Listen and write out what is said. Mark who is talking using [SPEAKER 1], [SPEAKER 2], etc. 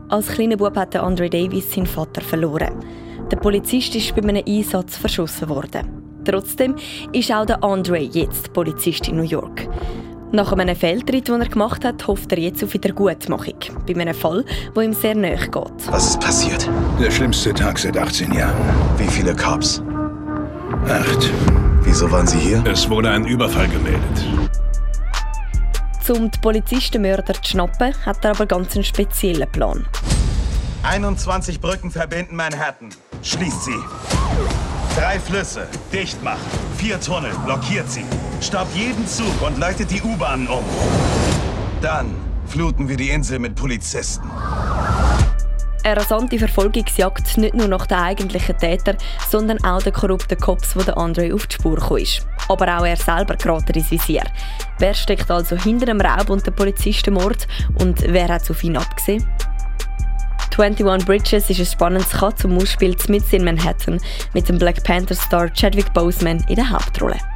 [SPEAKER 1] Als kleiner Bub hat Andre Davis seinen Vater verloren. Der Polizist ist bei einem Einsatz verschossen worden. Trotzdem ist auch der Andre jetzt Polizist in New York. Nach einem Fehltritt, den er gemacht hat, hofft er jetzt auf Wiedergutmachung. Bei einem Fall, der ihm sehr nahe geht.
[SPEAKER 2] Was ist passiert?
[SPEAKER 3] Der schlimmste Tag seit 18 Jahren.
[SPEAKER 2] Wie viele Cops?
[SPEAKER 3] 8.
[SPEAKER 2] Wieso waren Sie hier?
[SPEAKER 3] Es wurde ein Überfall gemeldet.
[SPEAKER 1] Um die Polizistenmörder zu schnappen, hat er aber ganz einen speziellen Plan.
[SPEAKER 4] 21 Brücken verbinden Manhattan. Schließt sie. 3 Flüsse. Dicht machen. 4 Tunnel. Blockiert sie. Stoppt jeden Zug und leitet die U-Bahnen um. Dann fluten wir die Insel mit Polizisten.
[SPEAKER 1] Eine rasante Verfolgungsjagd nicht nur nach den eigentlichen Tätern, sondern auch den korrupten Cops, die Andre auf die Spur gekommen ist. Aber auch er selber gerät ins Visier. Wer steckt also hinter dem Raub und dem Polizistenmord und wer hat es auf ihn abgesehen? 21 Bridges ist ein spannendes Katz- und Maus-Spiel mitten in Manhattan mit dem Black Panther-Star Chadwick Boseman in der Hauptrolle.